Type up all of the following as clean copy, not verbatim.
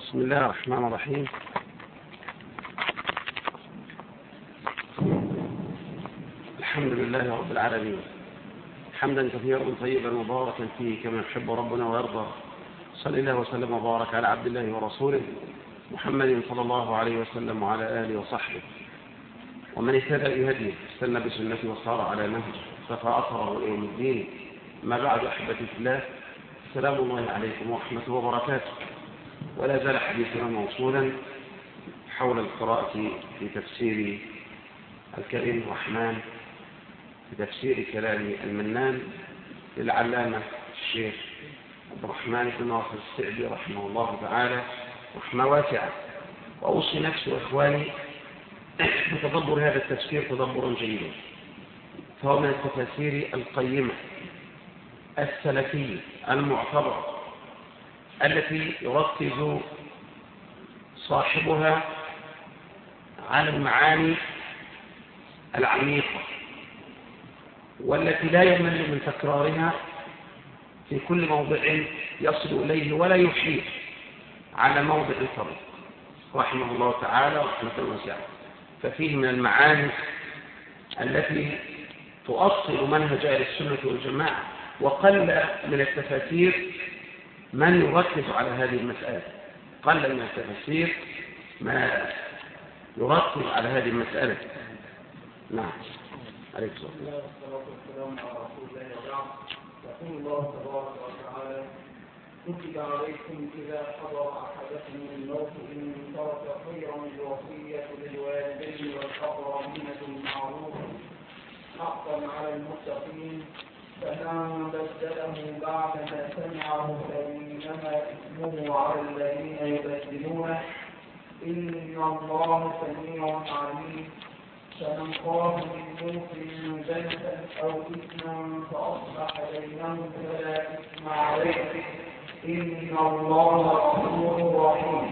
بسم الله الرحمن الرحيم. الحمد لله رب العالمين، حمدا كثيرا طيبا مباركا فيه كما يحب ربنا ويرضى. صلى الله وسلم وبارك على عبد الله ورسوله محمد صلى الله عليه وسلم وعلى آله وصحبه ومن اهتدى بهديه استنى بسنته وصار على نهجه اقتفى أثره إلى يوم الدين. ما بعد، أحبتي في الله، السلام الله عليكم ورحمته وبركاته. ولا زال حديثنا موصولا حول القراءة في تفسير الكريم الرحمن، في تفسير كلام المنان للعلامة الشيخ عبد الرحمن بن ناصر السعدي رحمه الله تعالى رحمة واسعة. وأوصي نفسي وإخواني بتدبر هذا التفسير تدبرا جيدا، فهو من التفاسير القيمة السلفية المعتبرة التي يركز صاحبها على المعاني العميقة والتي لا يمل من تكرارها في كل موضع يصل إليه ولا يحيط على موضع الفرق رحمه الله تعالى رحمة واسعة. ففيه من المعاني التي تؤصل منهج أهل السنة والجماعة، وقل من التفاسير من يركز على هذه المسألة. قل من التفاسير ما يركز على هذه المسألة. نعم، عليك الصلاة والسلام على رسول الله وبعد. يقول الله تبارك وتعالى: كتب عليكم إذا حضر أحدكم الموت إن ترك خيرا الوصية للوالدين والأقربين بالمعروف حقا على المتقين، فمن بدله بعدما سمعه فإنما إثمه على الذين يبدلونه، إن الله سميع عليم. فمن خاف من موت جنة أو إثما فأصلح بينهم فلا إثم عليه، إن الله غفور رحيم.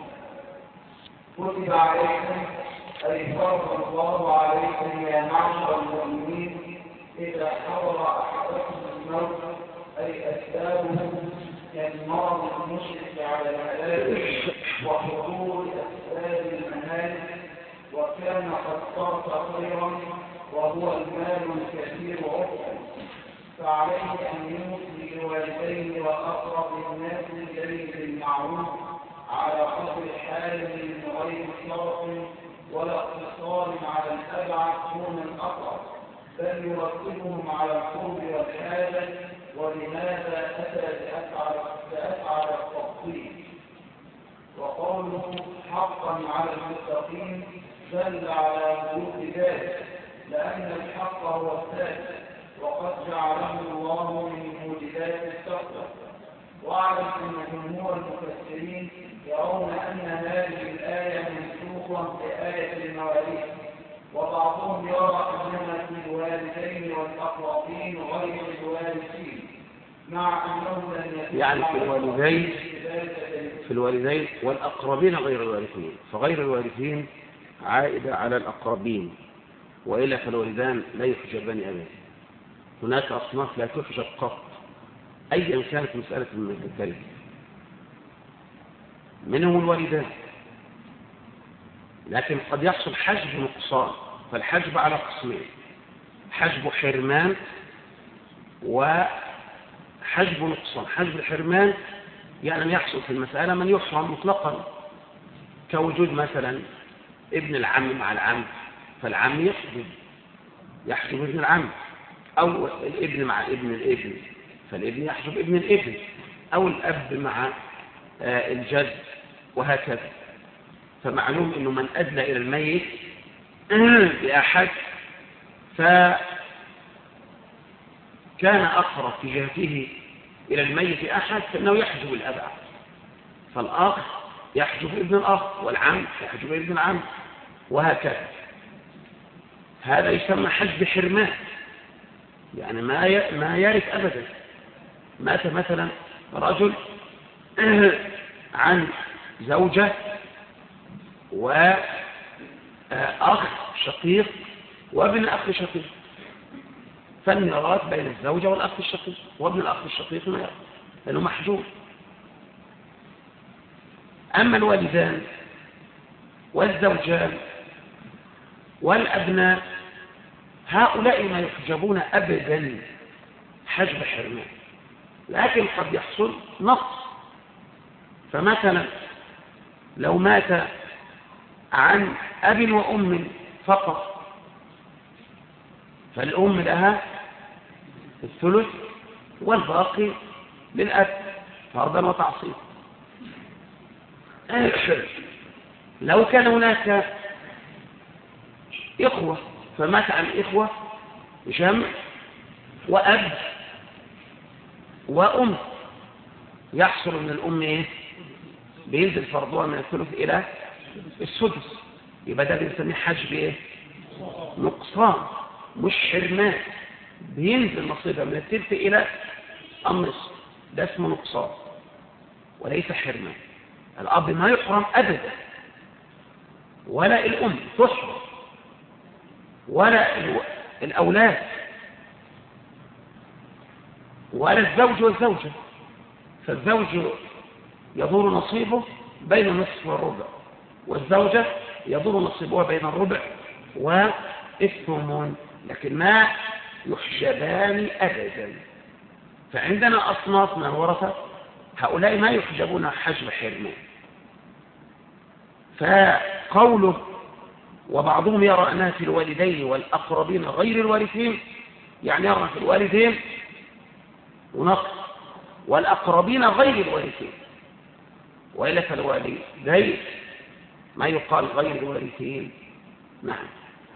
كتب عليكم أي فرض الله عليكم يا معشر المؤمنين إذا حضر أحدكم الموت أي أسبابه كالمرض المشرك على الهلاك وحضور أسباب المهالك، وكان قد صرف خيرا وهو المال الكثير عقبا، فعليه أن يوصي الوالدين وأقرب الناس إليه بالمعروف على قدر حال من غير صرف ولا اقتصار على الأبعد دون الأقرب، بل يرتبهم على القرب والحاجة. ولماذا أتى بأفعل التفصيل؟ وقوله حقا على المتقين دل على وجود ذلك، لأن الحق هو الثابت وقد جعله الله من موجبات التقوى. واعلم أن جمهور المفسرين يرون أن هذه الآية منسوخة بآية المواريث، وبعضهم يرى أنها في الوالدين والأقربين غير الوارثين، مع أنهم لم يكن يعني في الوالدين والأقربين غير الوارثين، فغير الوارثين عائدة على الأقربين، وإلا فالوالدان لا يحجبان أبدا. هناك أصناف لا تحجب قط أيا كانت مسألة التركة، منهم الوالدان، لكن قد يحصل حجب نقصان. فالحجب على قسمين: حجب حرمان وحجب نقصان. حجب الحرمان يعني يحصل في المسألة من يحرم مطلقا، كوجود مثلا ابن العم مع العم، فالعم يحجب ابن العم، أو الابن مع ابن الابن فالابن يحجب ابن الابن، أو الأب مع الجد، وهكذا. فمعلوم أنه من أدلى إلى الميت بأحد فكان أقرب في جهته إلى الميت أحد فإنه يحجب الأبعد، فالأخ يحجب ابن الأخ، والعم يحجب ابن العم، وهكذا. هذا يسمى حجب حرمان، يعني ما يرث أبدا. مات مثلا رجل عن زوجة وأخ شقيق وابن أخ شقيق، فالميراث بين الزوجة والأخ الشقيق، وابن الأخ الشقيق ما يرث لأنه محجوب. أما الوالدان والزوجان والأبناء هؤلاء ما يحجبون أبدا حجب حرمان، لكن قد يحصل نقص. فمثلا لو مات عن أب وأم فقط فالأم لها الثلث والباقي للأب فرضا وتعصيبا. لو كان هناك إخوة فمات عن إخوة جمع وأب وأم يحصل من الأم إيه؟ بينزل فرضها من الثلث إلى السدس، يبقى ده بنسميه حجب إيه؟ نقصان مش حرمان، بينزل نصيبها من الثلث إلى النصف، ده اسمه نقصان وليس حرمان. الأب ما يحرم أبدا ولا الأم تحرم ولا الأولاد ولا الزوج والزوجة، فالزوج يدور نصيبه بين النصف والربع، والزوجة يدور نصيبها بين الربع والثمن، لكن ما يحجبان أبدا. فعندنا أصناف من الورثة هؤلاء ما يحجبون حجب حرمان. فقوله وبعضهم يرى أنها في الوالدين والأقربين غير الوارثين، يعني يرى في الوالدين ونقص والأقربين غير الوارثين، وإلا فالوالدين ما يقال غير الوارثين. نعم.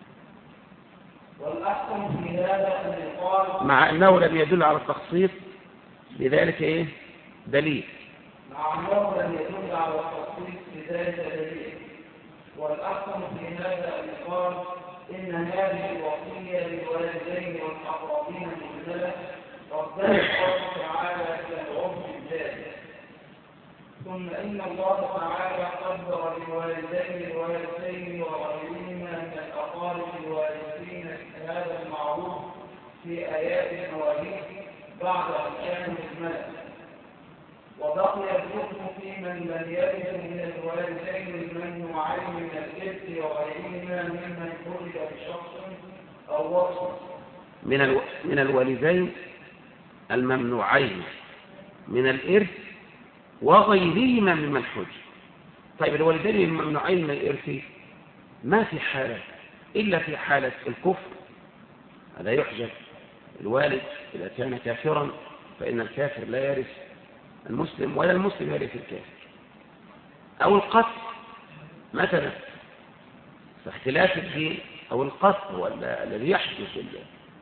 والأحسن في هذا أن يقال مع أنه لم يدل على التخصيص لذلك إيه دليل. مع أنه لم يدل على التخصيص لذلك دليل. والأحسن في هذا أن يقال إن هذه الوصية للوالدين والأقربين منزلة ربنا الله تعالى إلى العرف الذاتي، ثم إن الله تعالى قدر للوالدين الوارثين وغيرهما من الأقارب الوارثين هذا المعروف في آيات المواريث بعد أن كانوا الملك، وبقي الحكم في من لم يرث من الوالدين الممنوعين من الإرث وغيرهما ممن حرم بشخص أو وصف من الوالدين الممنوعين من الإرث وغيرهما ممن حرم. طيب الوالدين الممنوعين من الإرث ما في حالة إلا في حالة الكفر، هذا يحجب الوالد إذا كان كافرا، فإن الكافر لا يرث المسلم ولا المسلم يرث الكافر، أو القتل مثلا، فاختلاف الدين أو القتل هو الذي يحدث الله.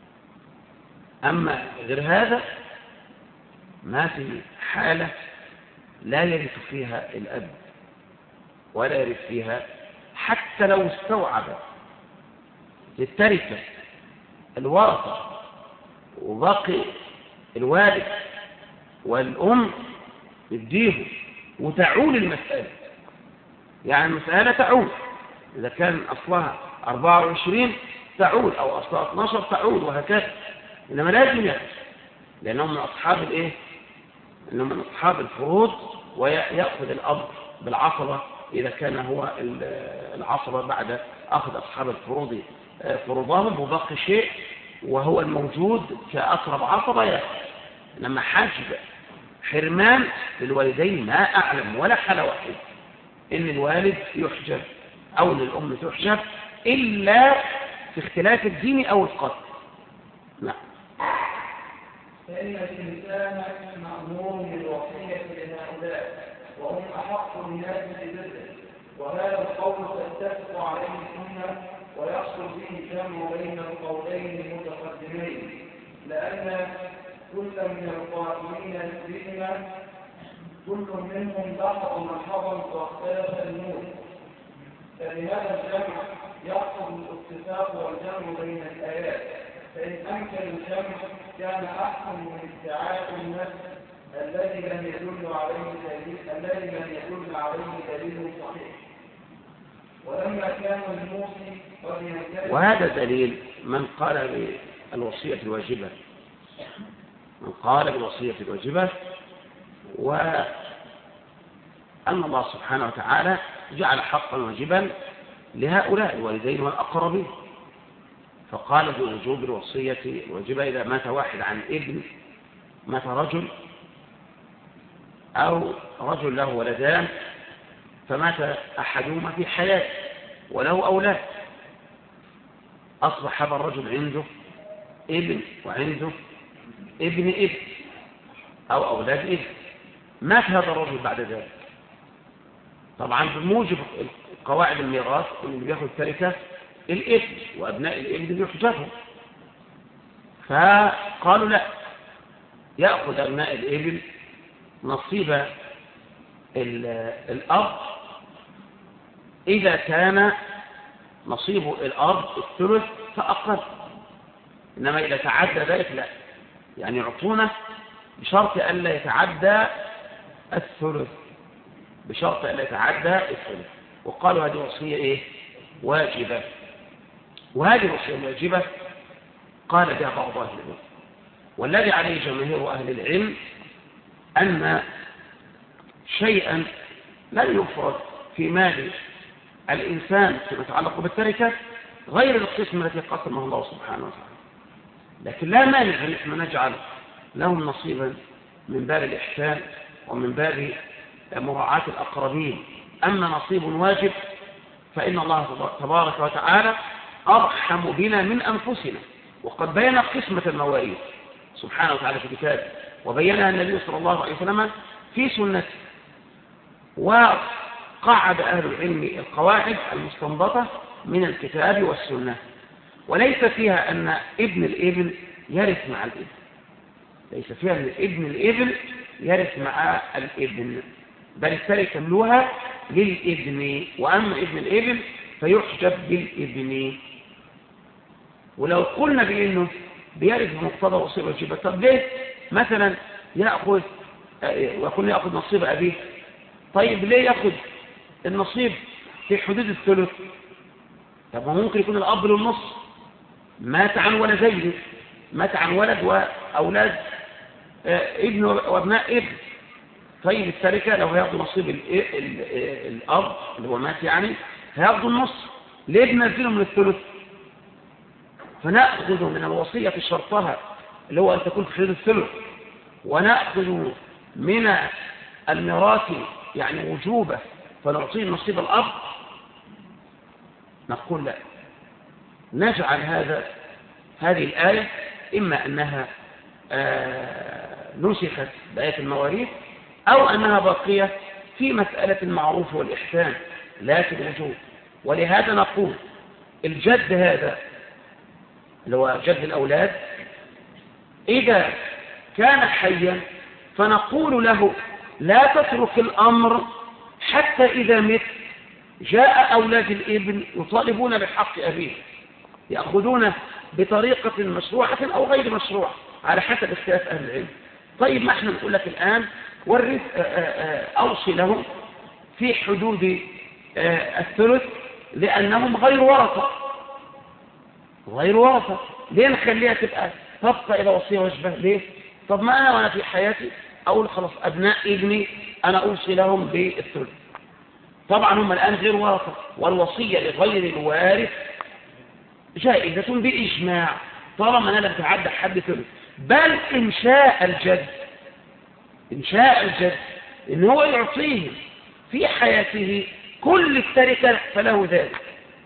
أما غير هذا ما في حالة لا يرث فيها الأب ولا يرث فيها، حتى لو استوعب للتركة الورثة وبقي الوالد والأم يديه وتعول المسألة، يعني المسألة تعول، إذا كان أصلها 24 تعول أو أصلها 12 تعول وهكذا، إنما لازم يأخذ لأنهم من أصحاب الإيه؟ إنهم من أصحاب الفروض، ويأخذ الأب بالعصبة إذا كان هو العصبة بعد أخذ أصحاب الفروض فروضهم وبقي شيء وهو الموجود كأقرب عصبة يأخذ. إنما حجب حرمان للوالدين ما أعلم ولا حالة واحدة إن الوالد يحجب أو إن الأم تحجب إلا في اختلاف الدين أو القتل. نعم. فإن الإنسان مأمور بالوصية لهؤلاء وهم أحق الناس بذله، وهذا القول تتفق عليه السنة ويحصل به الجمع بين القولين المتقدمين، لأن كل من القائلين بهما كل منهم لاحظ ملحظا واختلف النور، فبهذا الجمع يحصل الاتفاق والجمع بين الآيات، فإن أمكن الجمع كان أحسن من ادعاء النفس الذي لم يدل عليه دليل صحيح. ولما كان الموصي قد ينكر، وهذا دليل من قال بالوصية الواجبة، من قال بالوصية الواجبة أن الله سبحانه وتعالى جعل حقا واجبا لهؤلاء الوالدين والأقربين، فقال بوجوب الوصية الواجبة إذا مات واحد عن ابن، مات رجل أو رجل له ولدان فمات أحدهما في حياته وله أولاد، أصبح هذا الرجل عنده ابن وعنده ابن أو أولاد ابن، مات هذا الرجل بعد ذلك. طبعا بموجب قواعد الميراث اللي بياخذ تركه الابن وأبناء الابن بيحجبهم، فقالوا لا، يأخذ أبناء الابن نصيب الأب إذا كان نصيب الأب الثلث فأقل، إنما إذا تعدى ذلك لا، يعني يعطونه بشرط ألا يتعدى الثلث، بشرط ألا يتعدى الثلث. وقالوا هذه وصية واجبة، وهذه الوصية الواجبة قال بها بعض أهل العلم، والذي عليه جماهير أهل العلم أن شيئا لن يفرض في مال الإنسان فيما يتعلق بالتركة غير القسمة التي قسمها الله سبحانه وتعالى، لكن لا مانع أن احنا نجعل لهم نصيبا من باب الإحسان ومن باب مراعاة الأقربين. أما نصيب واجب فإن الله تبارك وتعالى أرحم بنا من أنفسنا، وقد بين قسمة المواريث سبحانه وتعالى في كتابه، وبينها النبي صلى الله عليه وسلم في سنته، وقعد أهل العلم القواعد المستنبطة من الكتاب والسنة، وليس فيها أن ابن الابن يرث مع الابن، ليس فيها أن ابن الابن يرث مع الابن، بل التركة كلها للابن، وأما ابن الابن فيحجب بالابن. ولو قلنا بأنه بيرث بمقتضى وصية الواجبة، طب ليه مثلا يأخذ ويقول يأخذ نصيب أبيه؟ طيب ليه يأخذ النصيب في حدود الثلث؟ طب ممكن يكون الأب له النص، مات عن ولدين، مات عن ولد وأولاد ابن وابناء ابن، طيب التركة لو هياخذوا نصيب الأب اللي هو مات يعني هياخذوا النص، ليه بنزله من الثلث؟ فنأخذ من الوصية في شرطها اللي هو أن تكون في حدود الثلث، ونأخذ من الميراث يعني وجوبه فنعطيه نصيب الأب؟ نقول لا، نجعل هذه الآية إما أنها نسخت بآية المواريث أو أنها باقية في مسألة المعروف والإحسان لا في الوجوب. ولهذا نقول الجد هذا اللي هو جد الأولاد إذا كان حيا فنقول له لا تترك الأمر حتى إذا مت جاء أولاد الابن يطالبون بحق أبيه، يأخذونه بطريقة مشروعة أو غير مشروعة على حسب اختلاف أهل العلم. طيب ما احنا نقول لك الآن ورث أوصي لهم في حدود الثلث لأنهم غير ورثة، غير ورثة، ليه نخليها تبقى إلى وصية واجبة؟ ليه؟ طب ما أنا وأنا في حياتي أقول خلاص أبناء ابني أنا أوصي لهم بالثلث، طبعا هم الآن غير ورثة، والوصية لغير الوارث جائزة بإجماع طالما أنا لم تعدى حد ثلث، بل إن شاء الجد إن هو يعطيه في حياته كل التركة فله ذلك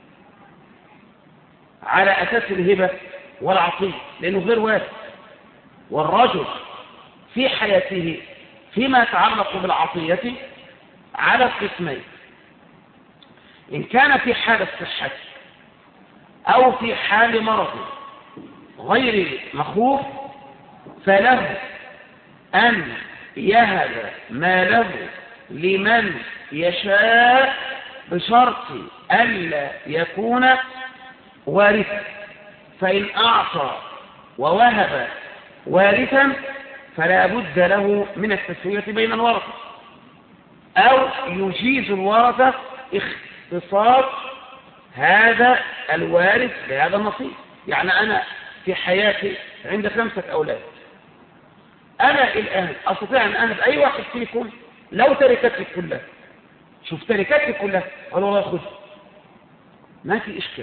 على أساس الهبة والعطية لأنه غير وارث. والرجل في حياته فيما يتعلق بالعطية على قسمين، إن كان في حال الصحة أو في حال مرض غير مخوف فله أن يهب ماله لمن يشاء بشرط ألا يكون وارثا، فإن أعطى ووهب وارثا فلا بد له من التسوية بين الورثة، أو يجيز الورثة اختصاص هذا الوارث بهذا النصيب. يعني أنا في حياتي عندي 5 أولاد، أنا الآن أستطيع أن أهب أي واحد فيكم لو تركتك كلها شوف تركاتي كلها، قال والله خذ، ما في إشكال،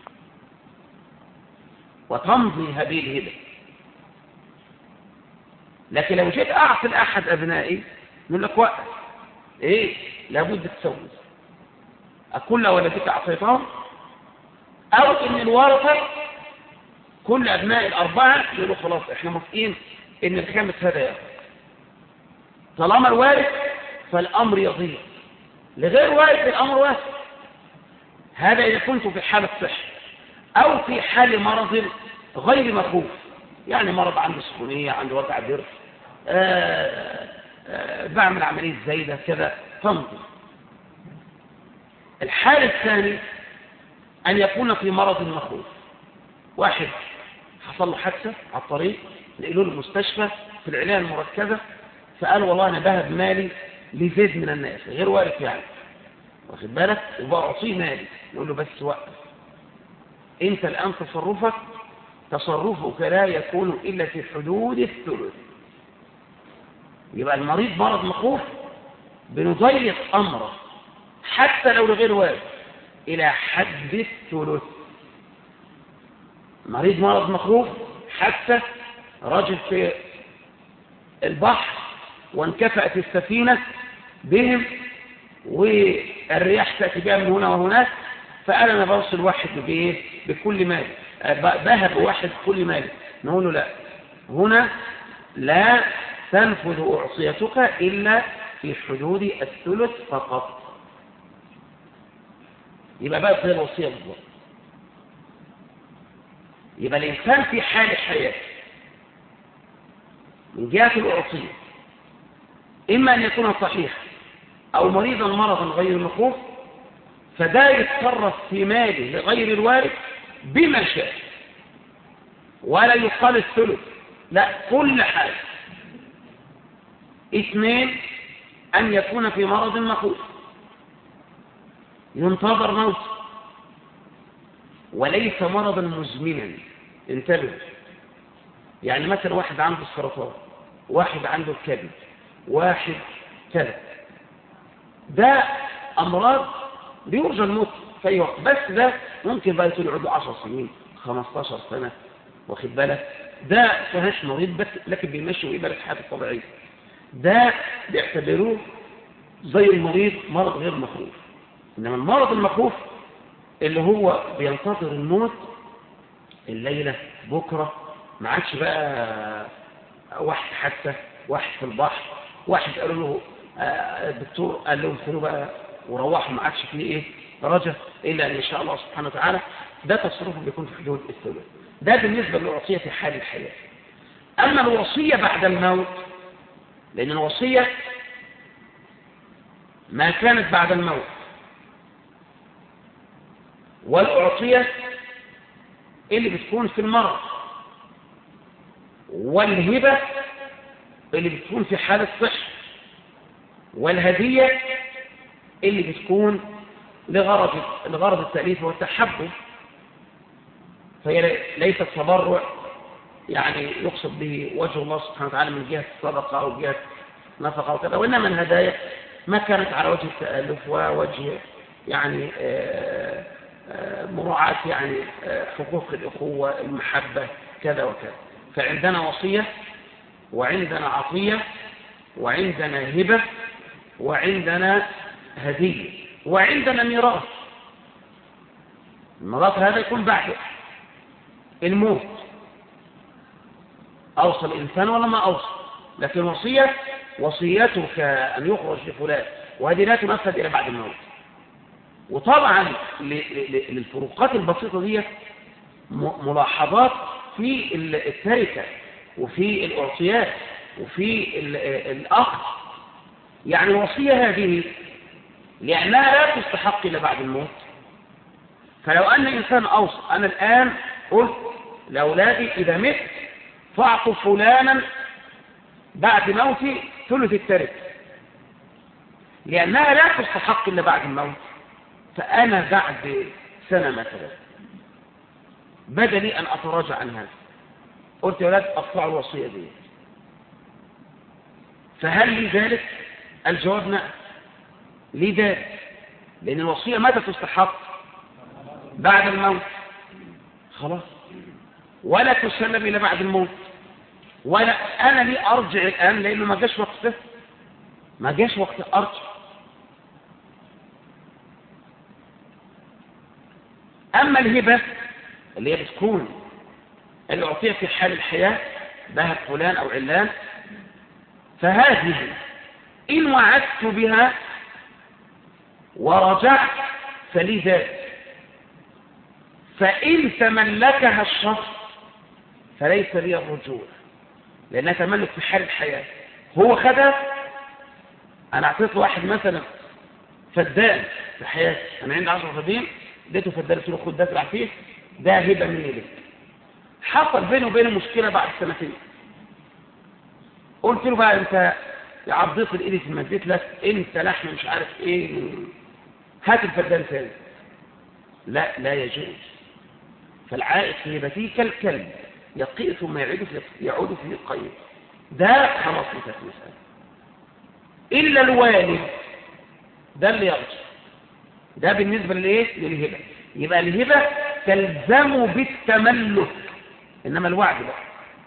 وتمضي هذه الهبة. لكن لو جيت أعطي أحد أبنائي يقول لك وقف، إيه لابد تسوي، كل ولدك أعطيتهم، أو إن الورثة كل أبناء الأربعة يقولوا خلاص إحنا موافقين إن الخامس هذا يأخذ. طالما الوارث فالأمر يضيع، لغير وارث الأمر واسع. هذا إذا كنت في حالة صحة أو في حال مرض غير مخوف، يعني مرض عنده سخونية، عنده وجع ضرس، بعمل عملية زايدة كذا تمضي. الحال الثاني أن يكون في مرض مخوف، واحد حصل له حادثة على الطريق، نقلوا له المستشفى في العناية المركزة، فقال والله أنا بهب مالي لزيد من الناس غير وارث يعني، واخد بالك، وبأعطيه مالي، نقول له بس وقف، أنت الآن تصرفك لا يكون إلا في حدود الثلث. يبقى المريض مرض مخوف بنضيق أمره حتى لو لغير وارث إلى حد الثلث. مريض مرض مخوف حتى رجل في البحر وانكفأت السفينة بهم والرياح تأتي بها من هنا وهناك، فقال أنا برسل واحد بكل مال، بهب واحد بكل مال، نقول له لا، هنا لا تنفذ أعصيتك إلا في حدود الثلث فقط. يبقى بقى زي الوصية بالضبط. يبقى الإنسان في حال حياته من جهة الأعصية إما أن يكون صحيحا أو مريضا مرضا غير مخوف، فده يتصرف في ماله لغير الوارث بما شاء، ولا يقال الثلث، لا، كل حاجة. اثنين، أن يكون في مرض مخوف ينتظر موته وليس مرضا مزمنا. انتبه، يعني مثلا واحد عنده السرطان، واحد عنده الكبد، واحد كذا، ده أمراض بيرجى الموت في أي وقت، بس ده ممكن بقى يكون عنده 10 سنين 15 سنة، واخد بالك، ده صحيح مريض بس لكن بيمشي ويقبل الحياة الطبيعية، ده بيعتبروه زي المريض مرض غير مخوف. إنما المرض المخوف اللي هو بينتظر الموت الليلة بكرة، ما عادش بقى واحد حتى واحد في البحر، واحد قالوا له الدكتور قال لهم خلوا بقى وروحوا، ما عادش فيه ايه رجع الا ان شاء الله سبحانه وتعالى. ده تصرفه بيكون في حدود الثلث. ده بالنسبه للوصيه في حال الحياه. اما الوصيه بعد الموت، لان الوصيه ما كانت بعد الموت، والاعطيه اللي بتكون في المرض، والهبه اللي بتكون في حال الصحه، والهديه اللي بتكون لغرض التأليف والتحبب، فهي ليست تبرع يعني يقصد به وجه الله سبحانه وتعالى من جهة الصدقة أو جهة نفقة أو كذا، وإنما الهدايا ما كانت على وجه التألف ووجه يعني مراعاة يعني حقوق الأخوة، المحبة، كذا وكذا. فعندنا وصية، وعندنا عطية، وعندنا هبة، وعندنا هدية، وعندنا ميراث. الميراث هذا يكون بعد الموت، أوصى الإنسان ولا ما أوصى، لكن وصيتك أن يخرج لفلان، وهذه لا تنفذ إلى بعد الموت. وطبعا للفروقات البسيطة دي ملاحظات في التركة وفي الأعطيات وفي الأخذ. يعني الوصية هذه لأنها لا تستحق إلا بعد الموت، فلو أن إنسان أوصى أنا الآن قلت لأولادي إذا مت فأعطوا فلانا بعد موتي ثلث التركة، لأنها لا تستحق إلا بعد الموت، فأنا بعد سنة مثلا بدلي أن أتراجع عن هذا، قلت يا أولاد أقطعوا الوصية دي، فهل لي ذلك؟ الجواب نعم، لي ذلك، لأن الوصية متى تستحق؟ بعد الموت. خلاص، ولا تسلم إلى بعد الموت. ولا أنا لي أرجع الآن لأنه ما جاش وقته، ما جاش وقت أرجع. أما الهبة اللي هي بتكون اللي أعطيها في حال الحياة، ذهب فلان أو علان، فهذه إن وعدت بها ورجعت فلي ذلك، فإن تملكها الشخص فليس لي الرجوع، لأنها تملك في حال الحياة. هو خدها، أنا أعطيت واحد مثلا فدان في حياتي، أنا عندي 10 فدين، اديته فدان، قلت له خد ده تلعب فيه، ده هبة مني لك. حصل بينه وبينه مشكلة بعد سنتين، قلت له بقى أنت عضيت الإيد في مديت لك، أنت لحم مش عارف إيه، هات الفدان ثاني. لا، لا يجوز. فالعائد في هبته كالكلب يقيء ثم يعود في القيد، ده خلاص انتهت المسألة. إلا الوالد ده اللي يرجع، ده بالنسبة للهبة. يبقى الهبة تلزم بالتملك، إنما الوعد بقى.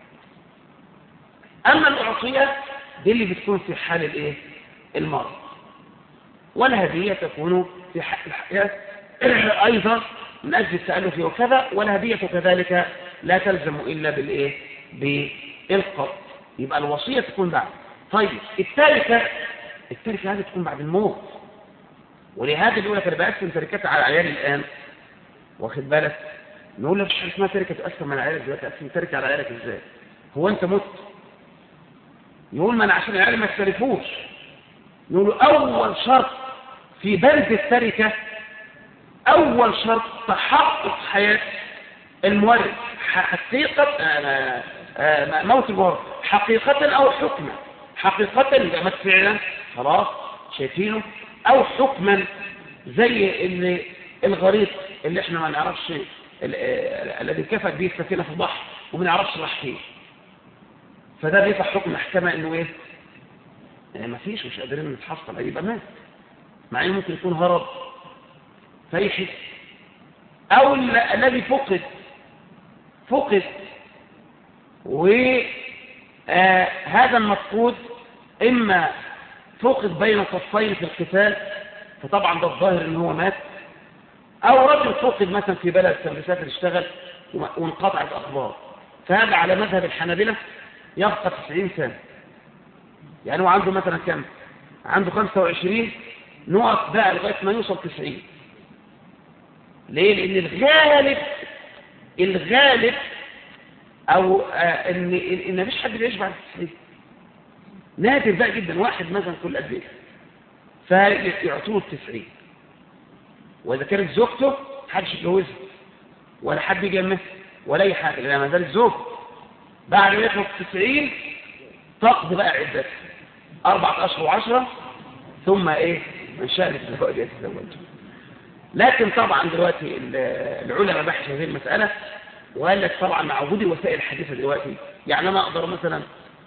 أما الأعطية دي اللي بتكون في حال المرض، والهدية تكون في حال الحياة أيضا من أجل التألف وكذا، والهدية كذلك لا تلزم إلا بالقبض. يبقى الوصية تكون بعد. طيب التركة هذه تكون بعد الموت، ولهذا يقول لك أنا بقسم تركتي على عيالي الآن، واخد بالك؟ نقول له مش اسمها تركة تقسم على عيالك دلوقتي، تقسم تركة على عيالك إزاي؟ هو أنت مت؟ يقول ما أنا عشان عيالي ما يختلفوش. يقول له أول شرط في بند التركة، أول شرط تحقق حياة المورث، حقيقة موت الورث، حقيقة أو حكما. حقيقة يبقى مات فعلا خلاص شايفينه، أو حكما زي اللي الغريق اللي احنا ما نعرفش، الذي كفت به السفينة في البحر وما نعرفش راح فين، فده بيطلع حكم محكمة انه ايه؟ ما فيش، مش قادرين نتحصل، يبقى مات، مع انه ممكن يكون هرب فيحس. او الذي فقد وهذا المفقود اما فقد بين صفين في القتال، فطبعا ده الظاهر ان هو مات، او رجل فقد مثلا في بلد كان بيسافر يشتغل وانقطعت اخبار، فهذا على مذهب الحنابلة يبقى 90 سنة. يعني هو عنده مثلا كم؟ عنده 25، نقط بقى لغاية ما يوصل 90. ليه؟ لأن الغالب أو إن مفيش حد بيعيش بعد 90. نادر بقى جدا واحد مثلا كل قد ايه فيعطوه 90. وإذا كانت زوجته محدش يتجوزها ولا حد يجمعها ولا أي حاجة، لأن ما زالت زوج. بعد ما يخلص 90 تقضي بقى عدتها 4 أشهر و10، ثم من شاء الزواج يتزوج. لكن طبعا دلوقتي العلماء بحثوا هذه المسألة، وقال لك طبعا مع وجود الوسائل الحديثة دلوقتي، يعني أنا أقدر مثلا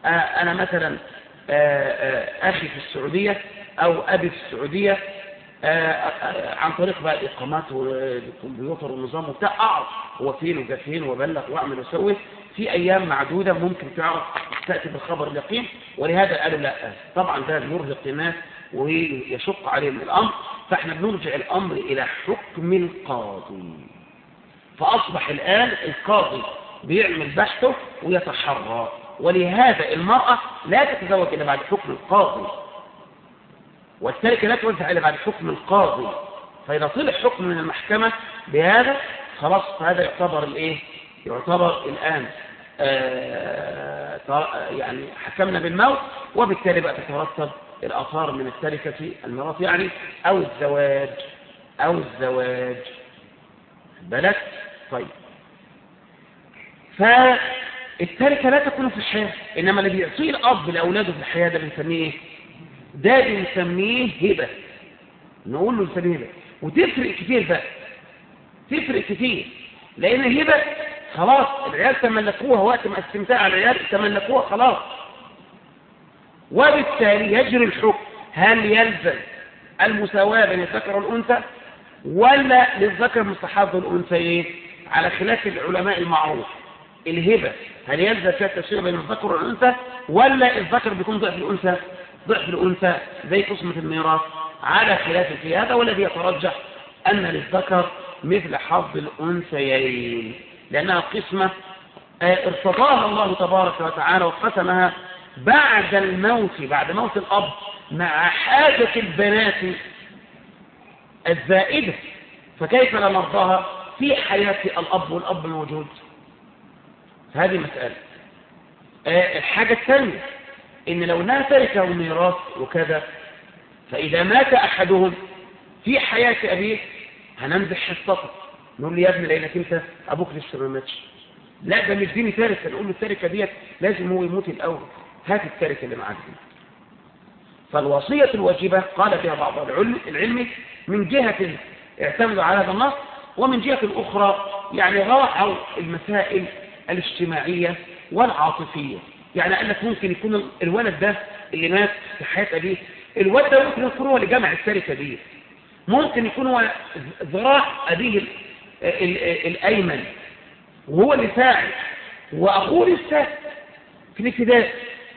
أخي في السعودية أو أبي في السعودية، عن طريق بقى الإقامات والكمبيوتر والنظام وبتاع، أعرف هو فين وجا فين وبلغ وأعمل وأسوي في أيام معدودة، ممكن تعرف تأتي بالخبر اليقين. ولهذا قالوا لا، طبعا ده يرهق الناس ويشق عليهم الأمر، فإحنا بنرجع الأمر إلى حكم القاضي. فأصبح الآن القاضي بيعمل بحثه ويتحرى، ولهذا المرأة لا تتزوج إلا بعد حكم القاضي، والتركة لا توزع إلا بعد حكم القاضي. فإذا طلع حكم من المحكمة بهذا خلاص، فهذا يعتبر الآن يعني حكمنا بالموت، وبالتالي بقى تترتب الآثار من التركة الميراث يعني أو الزواج بلد. طيب، فالتركة لا تكون في الحياة، إنما اللي بيعطيه الأب لأولاده في الحياة ده بنسميه ده بنسميه هبة، نقول له نسميه هبة. وتفرق كتير بقى، تفرق كتير، لأن الهبة خلاص العيال تملكوها، وقت ما استمتاع على العيال تملكوها خلاص، وبالتالي يجري الحكم. هل يلزم المساواة بين الذكر والأنثى ولا للذكر مستحب الأنثيين؟ على خلاف العلماء المعروف. الهبة هل يلزم فيها التسوية بين الذكر والأنثى ولا الذكر بيكون ضعف الأنثى زي قسمة الميراث؟ على خلاف في هذا، والذي يترجح أن للذكر مثل حظ الأنثيين، لأنها قسمة ارتضاها الله تبارك وتعالى وقسمها بعد الموت، بعد موت الأب، مع حاجة البنات الزائدة، فكيف لا نرضاها في حياة الأب والأب الموجود؟ هذه مسألة. الحاجة الثانية إن لو انها تركه ميراث وكذا، فإذا مات أحدهم في حياة أبيه هننزح حصته، نقول لي يا ابني لأنك أنت أبوك لسه ما ماتش، لا ده مديني تركة، نقول له التركة ديت لازم هو يموت الأول، هات التركة اللي معاك دي. فالوصية الواجبة قال بها بعض العلم من جهة اعتمدوا على هذا النص، ومن جهة أخرى يعني راعوا المسائل الاجتماعية والعاطفية. يعني قال لك ممكن يكون الولد ده اللي مات في حياة أبيه، الولد ده ممكن يكون هو اللي جمع التركة دي، ممكن يكون هو ذراع أبيه الأيمن وهو اللي ساعد، وأخوه لسه في الابتدائي.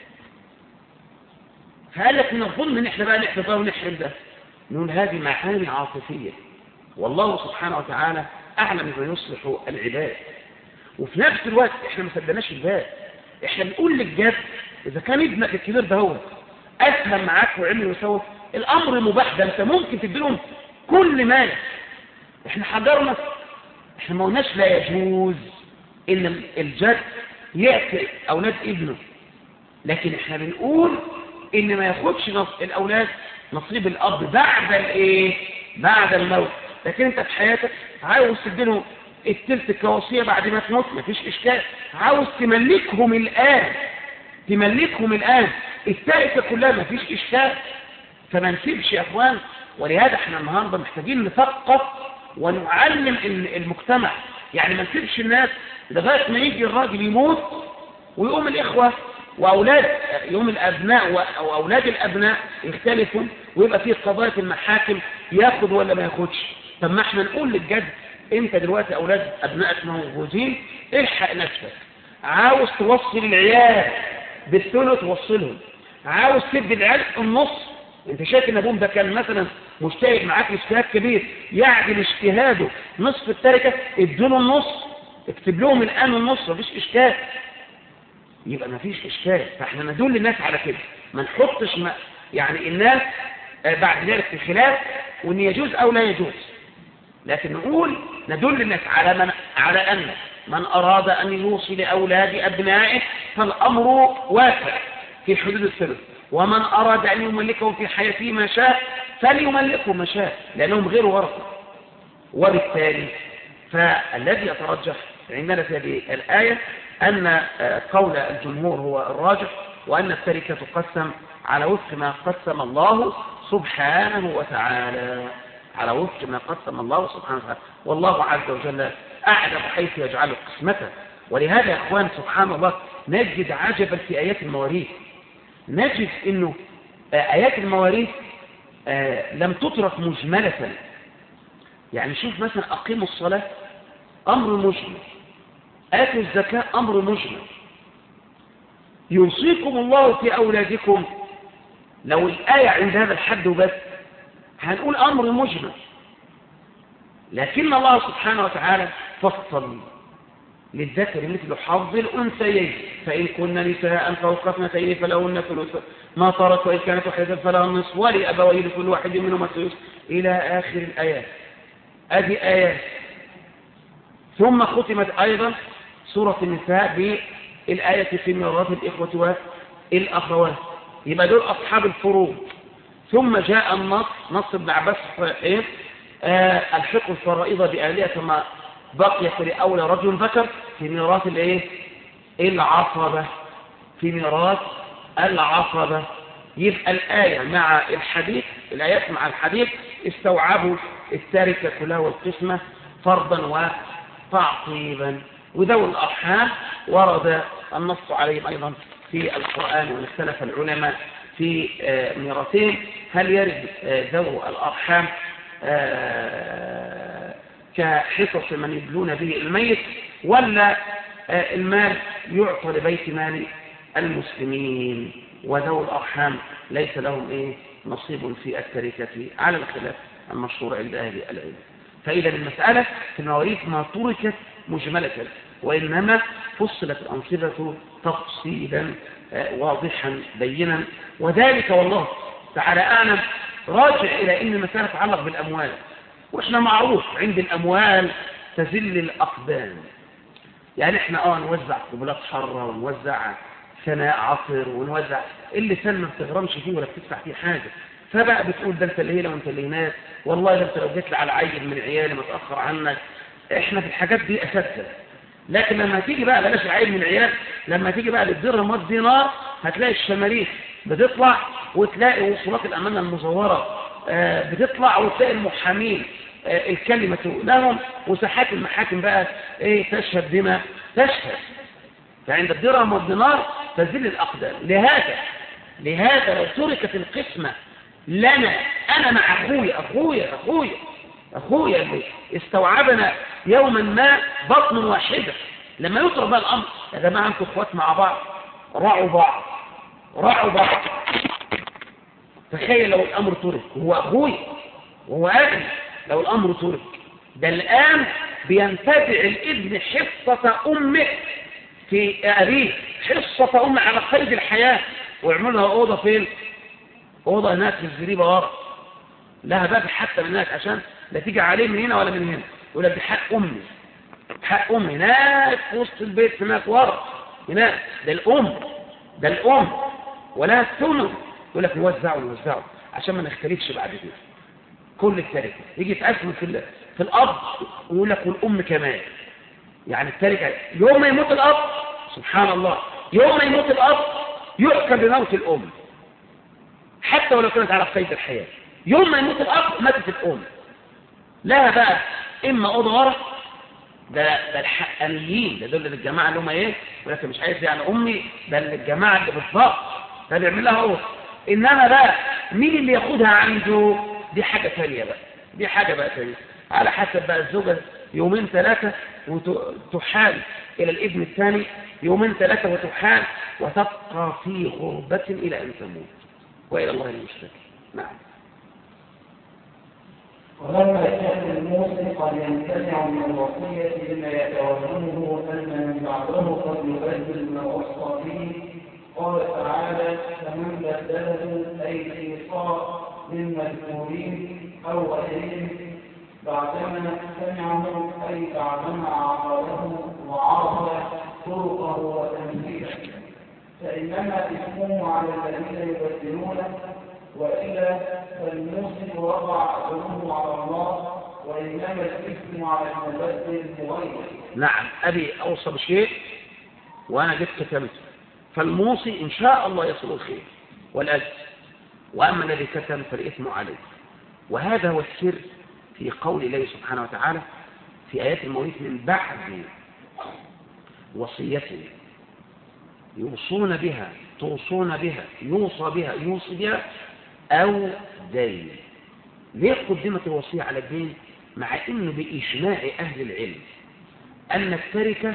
فقال لك من الظلم ان احنا بقى نحفظه ونحرم ده، نقول هذه معاني عاطفية، والله سبحانه وتعالى أعلم بما يصلح العباد. وفي نفس الوقت احنا ما صدقناش الباب، احنا بنقول للجد اذا كان ابنك الكبير ده هو اسهم معاك وعمل وسوى، الامر مباح، ده انت ممكن تديلهم كل مالك. احنا حضرنا، احنا ما قلناش لا يجوز ان الجد يأتي اولاد ابنه، لكن احنا بنقول ان ما ياخدش الاولاد نصيب الاب بعد الايه؟ بعد الموت. لكن انت في حياتك عاوز تديلهم التلت كوصية بعد ما تموت، مفيش اشكال، عاوز تملكهم الان التركة كلها، مفيش اشكال. فما نسيبش يا اخوان. ولهذا احنا النهارده محتاجين نثقف ونعلم المجتمع، يعني ما نسيبش الناس لغايه ما يجي الراجل يموت ويقوم الاخوه واولاد يوم الابناء واولاد الابناء يختلفوا ويبقى فيه قضايا في المحاكم ياخد ولا ما ياخدش. طب ما احنا نقول للجد انت دلوقتي اولاد ابنائك موجودين، الحق نفسك، عاوز توصل العيال بالثلث توصلهم، عاوز تدي العيال النص. انت شايف ان ابوهم ده كان مثلا مجتهد معاك اجتهاد كبير يعدل اجتهاده نصف التركه، اديله النص، اكتب لهم الان النص، مفيش اشكال. يبقى مفيش اشكال. فاحنا ندل الناس على كده، ما نحطش يعني الناس بعد ذلك في خلاف وان يجوز او لا يجوز، لكن نقول ندل الناس على ان من اراد ان يوصي لاولاد ابنائه فالامر واسع في حدود الثلث، ومن اراد ان يملكهم في حياته ما شاء فليملكه ما شاء، لانهم غير ورثه. وبالتالي فالذي يترجح عندنا في هذه الايه ان قول الجمهور هو الراجح، وان التركه تقسم على وفق ما قسم الله سبحانه وتعالى، على وفق ما قسم الله سبحانه وتعالى، والله عز وجل أعلم حيث يجعل قسمته. ولهذا يا أخوان سبحان الله نجد عجبا في آيات المواريث، نجد أنه آيات المواريث لم تترك مجملة. يعني شوف مثلا أقيموا الصلاة أمر مجمل، آتوا الزكاة أمر مجمل، يوصيكم الله في أولادكم، لو الآية عند هذا الحد وبس هنقول أمر مجمل، لكن الله سبحانه وتعالى فصل للذكر مثل حظ الأنثيين، فإن كن نساء فوق اثنتين فلهن ثلث ما ترك، وإن كانت واحدة فلها النصف ولأبويه لكل واحد منهما الثلث إلى آخر الآيات. هذه آيات. ثم ختمت أيضا سورة النساء بالآية في ميراث الإخوة والأخوات، يبقى دول أصحاب الفروض. ثم جاء نص ابن عباس الحق الفرائض بأهلها كما بقي لأولى رجل ذكر في ميراث العصبة، في ميراث العصبة. يبقى الآية مع الحديث، الآيات مع الحديث استوعبوا التركة كلها والقسمة فرضا وتعقيبا. وذوي الأرحام ورد النص عليهم أيضا في القرآن، واختلف العلماء في ميراثين، هل يرث ذو الأرحام كحصص من يدلون به الميت، ولا المال يعطى لبيت مال المسلمين وذو الأرحام ليس لهم نصيب في التركة على الخلاف المشهور عند أهل العلم. فإذا المسألة في المواريث ما تركت مجملة، وإنما فصلت الأنصبة تفصيلا واضحا بينا، وذلك والله تعالى أعلم راجع إلى أن المسألة تتعلق بالأموال، وإحنا معروف عند الأموال تزل الأقدام. يعني إحنا نوزع قبلات حرة ونوزع ثناء عصر ونوزع اللي سن ما بتغرمش فيه ولا بتدفع فيه حاجة، فبقى بتقول ده انت اللي هنا وانت اللي هناك، والله ده انت لو جيت لي على عيل من عيالي ما تأخر عنك. احنا في الحاجات دي أساسا، لكن لما تيجي بقى بلاش عيل من عيال، لما تيجي بقى للدرهم والدينار هتلاقي الشماريخ بتطلع، وتلاقي وصولات الأمانة المزورة بتطلع، وتلاقي المحامين الكلمة لهم، وساحات المحاكم بقى تشهد بما تشهد. فعند الدرهم والدينار تزل الأقدام. لهذا لو تركت القسمة لنا أنا مع أخويا اللي استوعبنا يوما ما بطن واحدة، لما يطرق بقى الأمر يا جماعة أنتوا اخوات مع بعض، راعوا بعض. تخيل لو الأمر ترك، هو أخويا وهو أبي، لو الأمر ترك ده الآن بينتزع الابن حصة أمه في أبيه، حصة أمه على قيد الحياة، ويعملها أوضة فين؟ أوضة هناك في الزريبة ورا، لها باب حتى من هناك عشان لا تيجي عليه من هنا ولا من هنا، يقول لك حق أمي هناك في وسط البيت هناك ورا هناك، ده الأم ولا الثمن، يقول لك نوزعه عشان ما نختلفش بعد كده. كل التركة يجي يتقسم في الأب، ويقول لك والأم كمان، يعني التركة يوم ما يموت الأب سبحان الله، يوم ما يموت الأب يحكم بموت الأم حتى ولو كانت على قيد الحياة. يوم ما يموت الأب ماتت الأم، لها بقى إما أوضة ورا، ده الحقانيين، ده دول الجماعة اللي هم ولكن مش عايز يعني أمي، ده الجماعة اللي بالضبط ده بيعمل لها أوضة. إنما بقى مين اللي ياخدها عنده؟ دي حاجة ثانية بقى، على حسب بقى الزوجة يومين 3 وتحال إلى الابن الثاني، يومين 3 وتحال، وتبقى في غربة إلى أن تموت، وإلى الله المشتكي. نعم. ولما كان الموصي قد يمتنع من الوصية لما يتوهمه أن من بعده قد يبدل ما وصى به، قال تعالى: فمن بدله أي في صار من مذكورين أو غيرهم بعدما سمعه، أي بعدما عقله وعرف طرقه وتنفيذه، فإنما إثمه على الذين يبدلونه، وإلا فالموصي وضع ظلمه على الله، وإنما الإثم على المبدل بغيره. نعم، أبي أوصى بشيء وأنا جبت كتمته، فالموصي إن شاء الله يصل الخير والأجر، وأما الذي كتم فالإثم عليه. وهذا هو السر في قول الله سبحانه وتعالى في آيات المواريث من بعد وصية يوصون بها، توصون بها، يوصي بها أو دين. ليه قدمت الوصية على الدين؟ مع إنه بإجماع أهل العلم أن التركة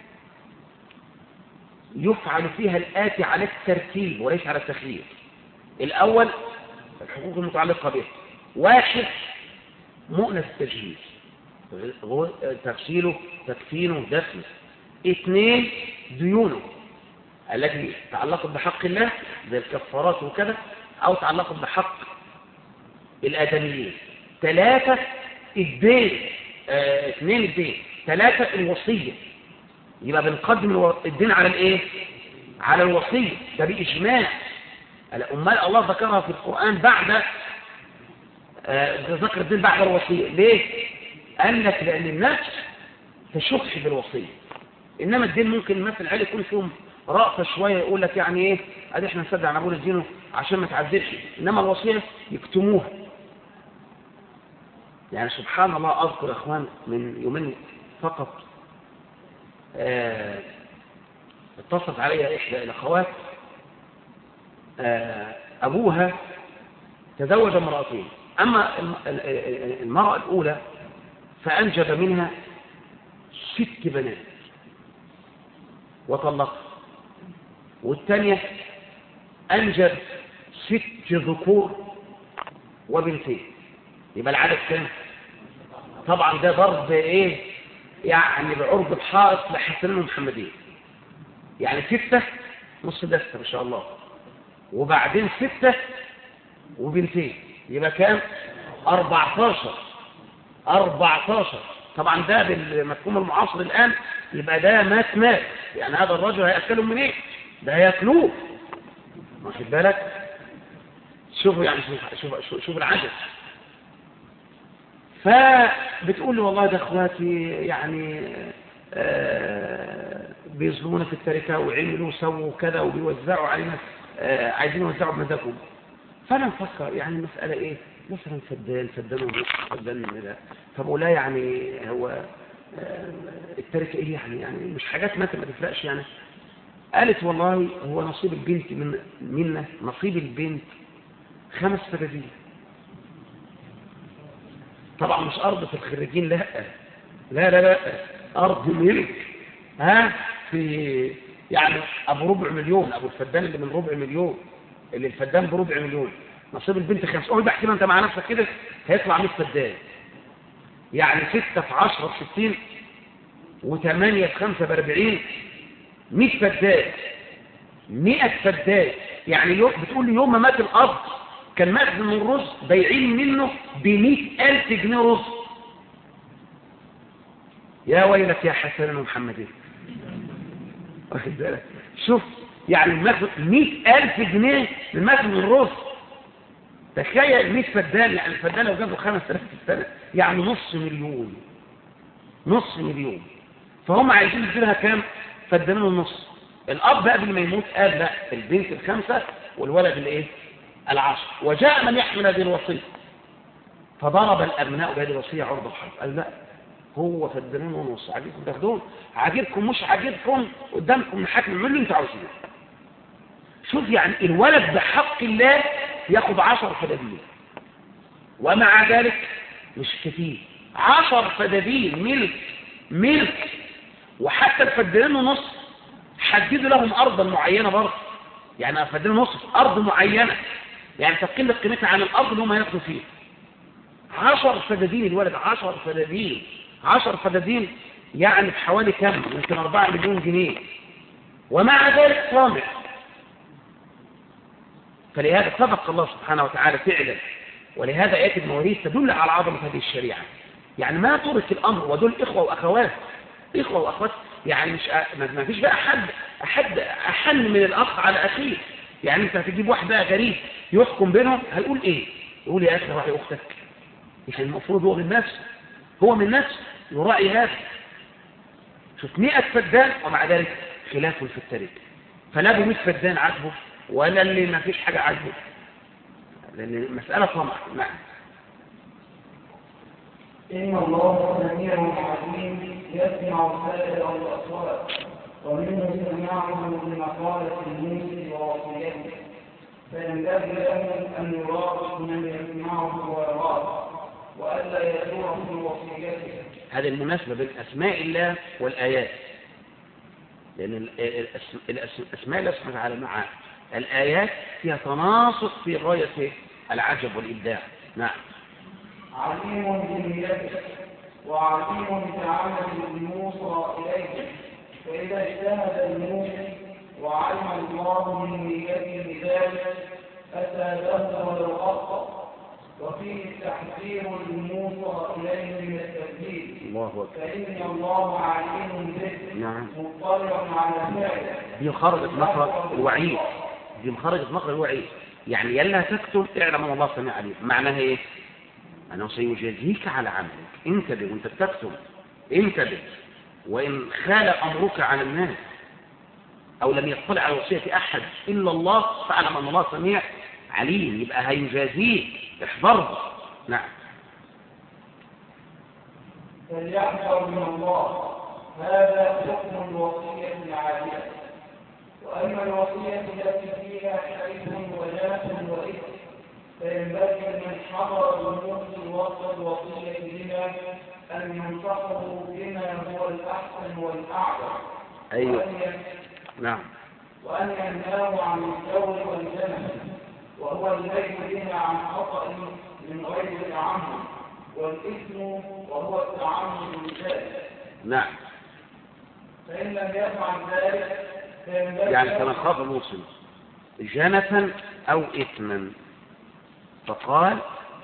يفعل فيها الآتي على الترتيب وليس على التخيير. الأول الحقوق المتعلقة به: 1 مؤنة التجهيز، تغسيله، تكفينه، دفنه. 2 ديونه التي تعلقت بحق الله زي الكفارات وكذا، أو تعلقت بحق الآدميين. 3 الدين، 2 الدين. 3 الوصية. يبقى بنقدم الدين على على الوصية، ده بإجماع. أمال الله ذكرها في القرآن بعد ذكر الدين بعد الوصية ليه؟ قال لك لأن النفس تشح بالوصية، إنما الدين ممكن مثلا عيل يكون فيهم رأفة شوية، يقول لك يعني أدي احنا نصدق عن أبونا الدين عشان ما تعذبش، إنما الوصية يكتموها. يعني سبحان الله، أذكر يا أخوان من يومين فقط اتصلت علي إحدى الأخوات أبوها تزوج امرأتين، أما المرأة الأولى فأنجب منها 6 بنات وطلقها، والثانية أنجب 6 ذكور وبنتين، يبقى العدد كام؟ طبعا ده ضرب ايه يعني بعرض الحائط لحسنين ومحمدين، يعني 6 نص دستة ما شاء الله، وبعدين 6 وبنتين، يبقى كام؟ 14. طبعا ده بالمفهوم المعاصر الآن يبقى ده مات يعني هذا الرجل هيأكلهم من ايه؟ ده هيأكلوه، واخد بالك؟ شوفوا يعني شوف العجب. فبتقول لي والله ده اخواتي يعني بيظلمونا في التركه وعملوا وسووا كذا وبيوزعوا علينا، عايزين يوزعوا بمزاجهم. فانا مفكر يعني المساله ايه؟ مثلا فدان ده، طب ولا يعني هو التركه ايه يعني مش حاجات ما تفرقش يعني. قالت والله هو نصيب البنت منا نصيب البنت 5 فدادين. طبعا مش أرض في الخريجين، لا أرض ملك في يعني أبو ربع مليون، أبو الفدان اللي من ربع مليون، اللي الفدان بربع مليون، نصيب البنت 5. قول بحكي ما أنت مع نفسك كده هيطلع 100 فدان، يعني 6 في 10 ب 60، و8 في 5 ب 40، 100 فدان. 100 فدان يعني بتقول لي يوم ما مات الأب كان مخزن من رز بيعين منه ب100,000 جنيه رز. يا ويلك يا حسن ومحمدين، واخد بالك؟ شوف يعني المخزن 100,000 جنيه للمخزن من الرز. تخيل 100 فدان، يعني الفدان لو جابوا 5000 في السنه يعني نص مليون. فهم عايزين يديلها كام؟ فدانين ونص. الاب بقى قبل ما يموت قال لا، البنت 5 والولد 10. وجاء من يحمل هذه الوصيه فضرب الابناء بهذه الوصيه عرض الحرب، قال لا هو فدانين ونص، عاجبكم تاخدوه، عاجبكم مش عاجبكم قدامكم الحاكم يعمل اللي انتوا عاوزينه. شوف يعني الولد بحق الله ياخد 10 فدادين، ومع ذلك مش كتير 10 فدادين ملك. وحتى الفدانين ونص حددوا لهم ارضا معينه برضه، يعني الفدانين ونص في ارض معينه يعني تقل قيمتها عن الارض اللي هم ياخدوا فيها. 10 فدادين الولد، 10 فدادين يعني بحوالي كم؟ يمكن 4 مليون جنيه، ومع ذلك طامع. فلهذا صدق الله سبحانه وتعالى فعلا، ولهذا آيات المواريث تدل على عظمة هذه الشريعة. يعني ما ترك الأمر، ودول إخوة وأخوات يعني مش ما فيش بقى أحد أحن من الأخ على أخيه. يعني أنت هتجيب واحد بقى غريب يحكم بينهم، هيقول إيه؟ يقول يا أخي راعي أختك، يعني المفروض هو من نفسه يراعي هذا. شوف 100 فدان ومع ذلك خلاف في التاريخ، فلا ب 100 فدان عجبه ولا اللي ما فيش حاجة عجبه، لأن المسألة طمع. نعم. إن الله سميع عليم يسمع سائر الأصوات، ومنه سماعه لمقالة الموسى ووصيته، فينبغي له أن يراقب من يسمعه ويراه، وألا يدور في وصيته. هذه المناسبة بين أسماء الله والآيات، لأن الأسماء الله سبحانه وتعالى مع الآيات فيها تناسق في غاية العجب والإبداع. نعم. عليم بنيته وعليم بعمل الموصى إليه، فإذا اجتهد الموصي وعلم الله من نيته ذلك أساده ولو أخطأ، وفيه تحذير الموصى إليه من التبديل. الله أكبر. فإن الله عليم به. نعم. مطلع على فعله. دي خرجت مخرج الوعيد. يعني يلا تكتب اعلم ان الله سميع عليم. معناها ايه؟ انه سيجازيك على عملك. انتبه وانت بتكتب، انتبه. وان خال امرك على الناس او لم يطلع على وصيه احد الا الله فاعلم ان الله سميع عليم، يبقى هيجازيك، احذره. نعم. فليحذر من الله، هذا حكم الوصيه العادله. وأما الوصية التي فيها حيث وجاة حضر الموت وقت الوصية بنا أن ينصحوا بما هو الأحسن والأعلى. أيوة. نعم. وأن ينهاه عن الجور والجنة، وهو الذي بنا عن خطأ من غير تعمد، والإثم وهو التعمد الجائز. نعم. فإن لم يفعل ذلك يعني كما خاف المسلم جنة أو إثما، فقال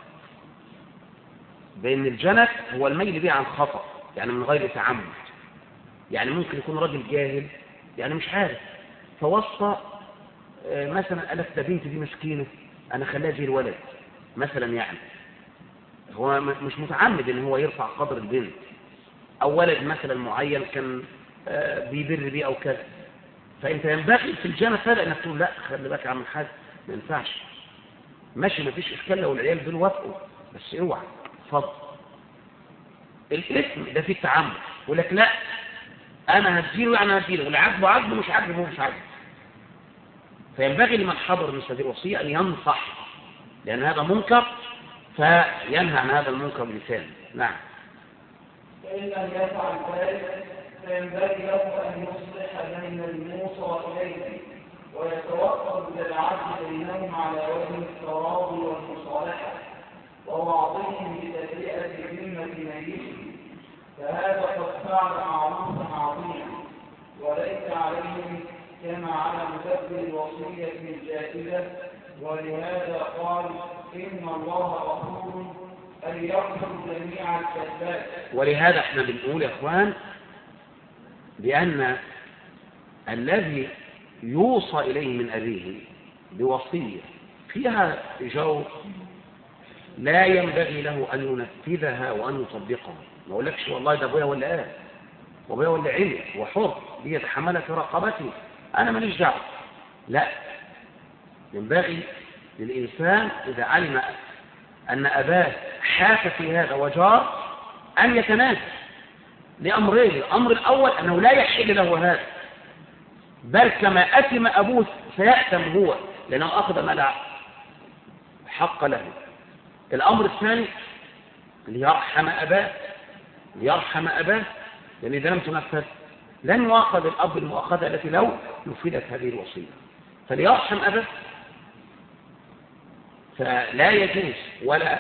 بأن الجنة هو الميل به عن خطأ، يعني من غير تعمد. يعني ممكن يكون راجل جاهل، يعني مش عارف، فوصى مثلا قالت ده بنتي دي مسكينة أنا خليها زي الولد مثلا، يعني هو مش متعمد ان هو يرفع قدر البنت، او ولد مثلا معين كان بيبر بيه او كذا، فانت ينبغي في الجنة فعلا انك تقول لا خلي بالك يا عم الحاج ما ينفعش، ماشي ما فيش اشكال لو العيال دول وافقوا، بس اوعى اتفضل. الاسم ده فيه التعمد، يقول لك لا انا هديله يعني هديله، واللي عاجبه عاجبه مش عاجبه مش عاجبه. فينبغي لمن حضر مثل هذه الوصية ان ينصح، لان هذا منكر فينهى عن هذا المنكر بلسانه. نعم. فإن لم يفعل ذلك فينبغي له أن يصلح بين الموصى إليه، ويتوصل بالعدل بينهم على وجه التراضي والمصالحة، ووعظهم بتبرئة ذمة ميته، فهذا قد فعل معروفا عظيما، وليس عليهم كما على مدبر الوصية الجائزة. ولهذا قال إن الله غفور أن يغفر جميع الكذبات. ولهذا احنا بنقول يا اخوان بأن الذي يوصى إليه من أبيه بوصية فيها جور لا ينبغي له أن ينفذها وأن يطبقها. ما أقولكش والله ده أبويا ولا قال وأبويا ولا عمل وحر دي يتحملها في رقبتي أنا ماليش دعوة، لا، ينبغي للإنسان إذا علم أن أباه حاك في هذا وجار أن يتنازل لأمرين. الأمر الأول أنه لا يحل له هذا، بل كما أثم أبوه سيأثم هو لأنه أخذ ما لا حق له. الأمر الثاني ليرحم أباه، لأن إذا لم تنفذ لن يؤاخذ الأب المؤاخذة التي لو نفذت هذه الوصية، فليرحم أباه. فلا يجوز ولا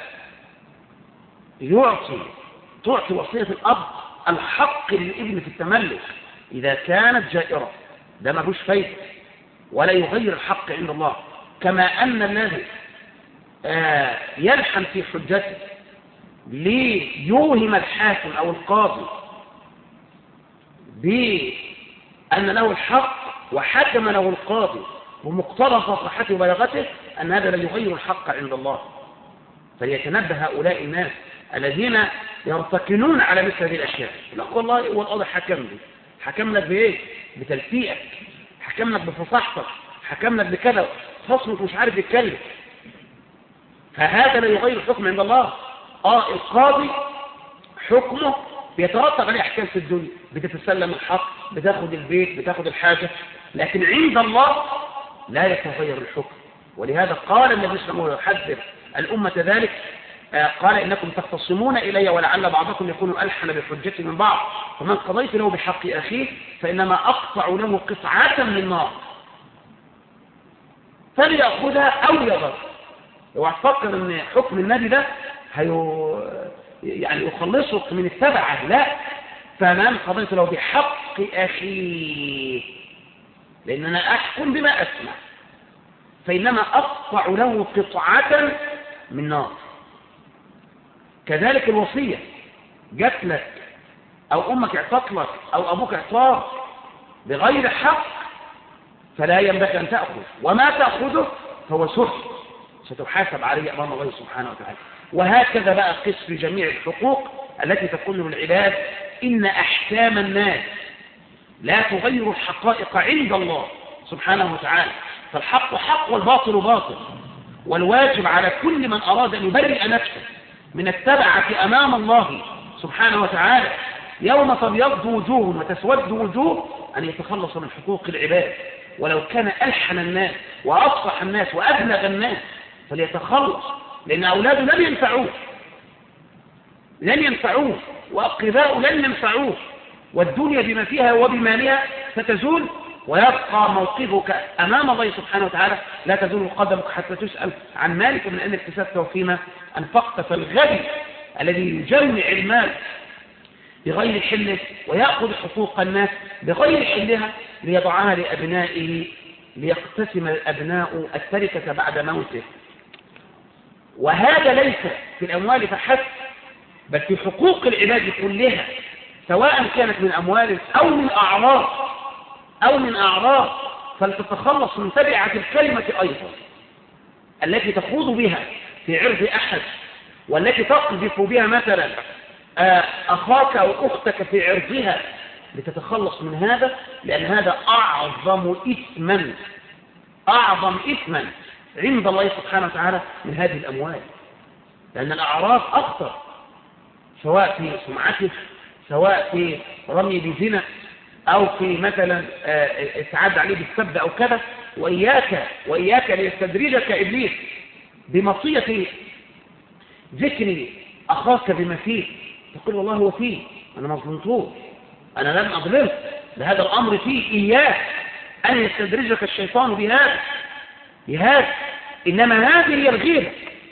تعطي وصية الأب الحق للابن في التملك إذا كانت جائرة، ده ما فيهوش فايدة ولا يغير الحق عند الله. كما أن الذي يلحن في حجته ليوهم الحاكم أو القاضي بأن له الحق وحكم له القاضي ومقتضى فصاحته وبلاغته، أن هذا لا يغير الحق عند الله. فليتنبه هؤلاء الناس الذين يرتكنون على مثل هذه الأشياء، لا والله هو القاضي حكم لك بإيه؟ بتلفيقك، حكم لك بفصاحتك، حكم لك بكذا، خصمك مش عارف يتكلم، فهذا لا يغير الحكم عند الله. القاضي حكمه بيترتب عليه أحكام في الدنيا، بتتسلم الحق، بتاخد البيت، بتاخد الحاجة، لكن عند الله لا يتغير الحكم. ولهذا قال النبي صلى الله عليه وسلم يحذر الأمة ذلك، قال إنكم تختصمون إلي ولعل بعضكم يكون ألحن بحجتي من بعض، فمن قضيت له بحق أخيه فإنما أقطع له قطعة من نار فليأخذها أو يضر. اوعى تفكر ان حكم النبي ده يعني يخلصك من التبعة، لا، فمن قضيت له بحق أخيه لأن أنا أحكم بما أسمع فإنما أقطع له قطعة من نار. كذلك الوصية جات لك أو أمك اعطت لك أو أبوك اعطاك بغير حق فلا ينبغي أن تأخذ، وما تأخذه فهو سحت ستحاسب عليه أمام الله سبحانه وتعالى. وهكذا بقى قس في جميع الحقوق التي تكون للعباد. إن أحكام الناس لا تغير الحقائق عند الله سبحانه وتعالى، فالحق حق والباطل باطل، والواجب على كل من أراد أن يبرئ نفسه من التبعة أمام الله سبحانه وتعالى يوم تبيض وجوه وتسود وجوه أن يتخلص من حقوق العباد، ولو كان ألحن الناس وأفصح الناس وأبلغ الناس فليتخلص لأن أولاده لن ينفعوه وأقرباؤه لن ينفعوه، والدنيا بما فيها وبمالها ستزول، ويبقى موقفك أمام الله سبحانه وتعالى لا تزول قدمك حتى تسأل عن مالك من أن اكتسبته فيما أنفقت. فالغبي الذي يجمع المال بغير حله ويأخذ حقوق الناس بغير حلها ليضعها لأبنائه ليقتسم الأبناء التركة بعد موته. وهذا ليس في الأموال فحسب، بل في حقوق العباد كلها، سواء كانت من أموال أو من أعراض فلتتخلص من تبعة الكلمة أيضا التي تخوض بها في عرض أحد، والتي تقذف بها مثلا أخاك أو أختك في عرضها، لتتخلص من هذا، لأن هذا أعظم إثما عند الله سبحانه وتعالى من هذه الأموال، لأن الأعراض أخطر، سواء في سمعته، سواء في رمي بزنا، أو في مثلا إسعاد عليه بالسب أو كذا. وإياك ليستدرجك إبليس بمصية ذكر أخاك بما فيه، تقول والله هو فيه، أنا ما ظلمتوش، أنا لم أظلم، لهذا الأمر فيه. إياك أن يستدرجك الشيطان بهذا. إنما هذه هي الغيبة،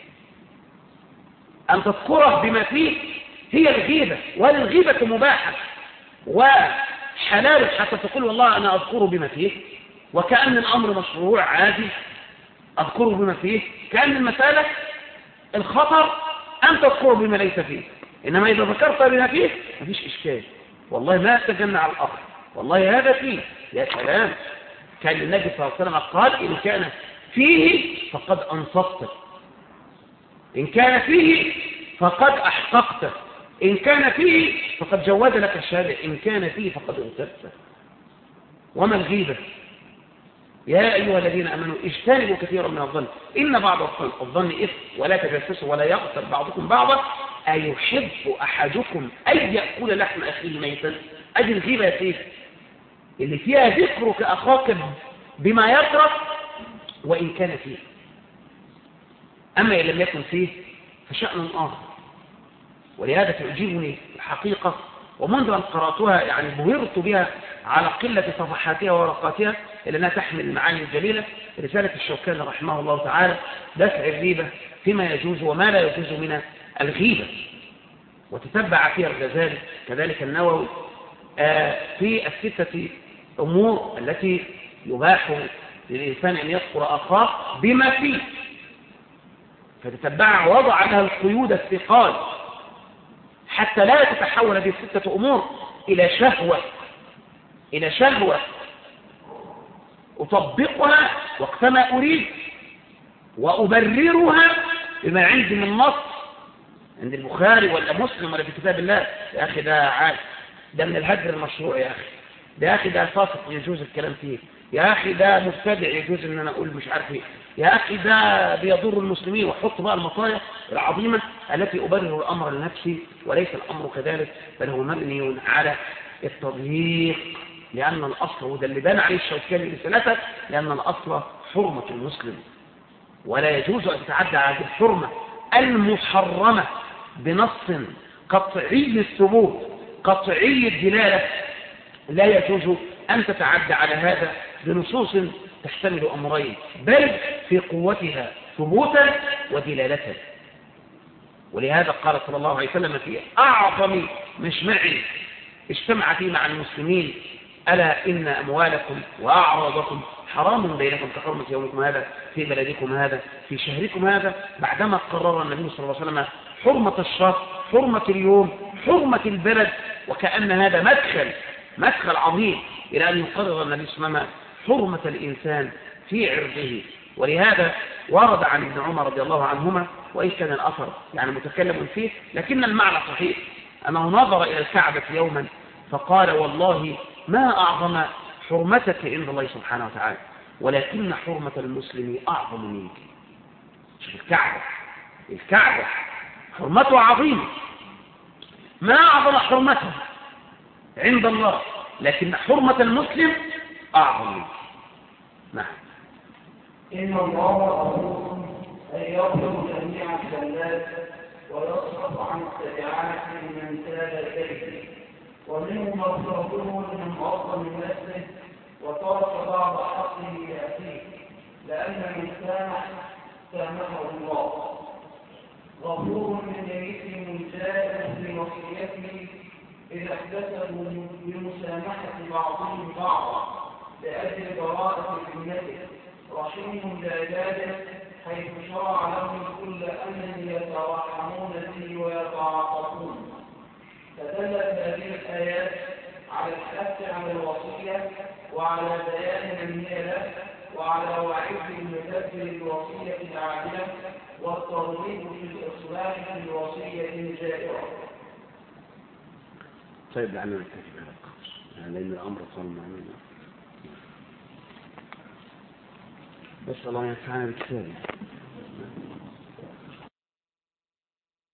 أن تذكره بما فيه هي الغيبة، والغيبة مباحة وحلال حتى تقول والله أنا أذكره بما فيه، وكأن الأمر مشروع عادي، أذكره بما فيه، كأن المسألة الخطر أن تذكره بما ليس فيه. إنما إذا ذكرت بما فيه مفيش إشكال، والله ما أتجنى على الآخر، والله هذا فيه، يا سلام. كان النبي صلى الله عليه وسلم قال إن كان فيه فقد أنصفته، إن كان فيه فقد أحققته، إن كان فيه فقد جود لك الشهادة، إن كان فيه فقد انتبته. وما الغيبة؟ يا أيها الذين آمنوا اجتنبوا كثيرا من الظن إن بعض الظن إثم ولا تجسسوا ولا يغتب بعضكم بعضا أيحب أحدكم أن يأكل لحم أخيه ميتا. أدي الغيبة يا سيدي اللي فيها ذكرك أخاك بما يكره وإن كان فيه. أما إن لم يكن فيه فشأن آخر. ولهذا تعجبني الحقيقة، ومنذ أن قرأتها يعني بهرت بها على قلة صفحاتها وورقاتها إلا أنها تحمل المعاني الجليلة، رسالة الشوكاني رحمه الله تعالى دفع الغيبة فيما يجوز وما لا يجوز من الغيبة، وتتبع فيها الغزالي كذلك النووي في الستة أمور التي يباح للإنسان أن يذكر أخاه بما فيه، فتتبع وضع لها القيود الثقال حتى لا تتحول هذه الستة أمور إلى شهوة أطبقها وقتما أريد وأبررها بما عندي من نص عند البخاري ولا مسلم ولا في كتاب الله. يا أخي ده عاد، ده من الهجر المشروع، يا أخي ده فاسق يجوز الكلام فيه، يا أخي ده مبتدع يجوز أن أنا أقول مش عارف إيه، يا أخي ده بيضر المسلمين، وحط بقى المطايا العظيمة التي أبرر الأمر لنفسي، وليس الأمر كذلك، بل هو مبني على التضييق، لأن الأصل وده اللي بان عليه الشوكاني رسالته، لأن الأصل حرمة المسلم، ولا يجوز أن تتعدى على الحرمة المحرمة بنص قطعي الثبوت قطعي الدلالة، لا يجوز أن تتعدى على هذا بنصوص تحتمل أمرين، بل في قوتها ثبوتا ودلالة. ولهذا قال صلى الله عليه وسلم في أعظم مجمع اجتمع فيه مع المسلمين: ألا إن أموالكم وأعراضكم حرام بينكم كحرمة يومكم هذا في بلدكم هذا في شهركم هذا. بعدما قرر النبي صلى الله عليه وسلم حرمة الشهر، حرمة اليوم، حرمة البلد، وكأن هذا مدخل عظيم إلى أن يقرر النبي صلى الله عليه وسلم حرمة الإنسان في عرضه. ولهذا ورد عن ابن عمر رضي الله عنهما، وإن كان الأثر يعني متكلم فيه، لكن المعنى صحيح، أنه نظر إلى الكعبة يوما فقال: والله ما أعظم حرمتك عند الله سبحانه وتعالى، ولكن حرمة المسلم أعظم منك. شوف الكعبة حرمته عظيمة، ما أعظم حرمته عند الله، لكن حرمة المسلم أعظم منك. نعم. إن الله أن يغفر جميع الزلات ويصرف عن التبعات من تاب إليه، ومنه مغفرته لمن أصل من نفسه وترك بعض حقه لأخيه، لأن من سامحه الله. غفور من يئس جائر في وصيته إذا احتسبوا بمسامحة بعضهم بعضا لأجل براءة ذمته، رحيم بعباده حيث شرع لهم كل أمر يتراحمون به ويتعاطفون. فدلت هذه الآيات على الحث على الوصية وعلى بيان من هي له وعلى وعيد المدبر الوصية العادلة والترغيب في الإصلاح في الوصية الجائرة. طيب لعلنا نكتفي بهذا القدر لأن الأمر صار معنا. بس الله ينفعنا بكتابه.